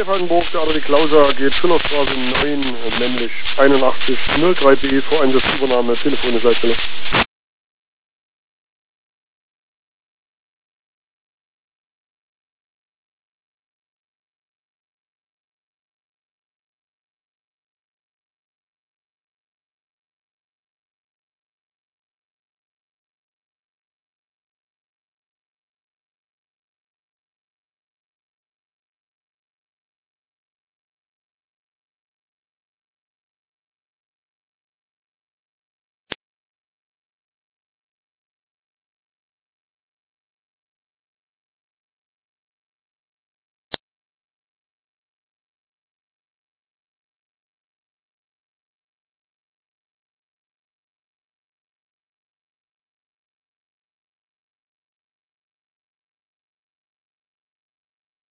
Freie Falkenburg, der Adler die Klauser geht Schillerstraße 9, männlich 81 03B, Voreinsatzübernahme, Telefon ist Seitstelle.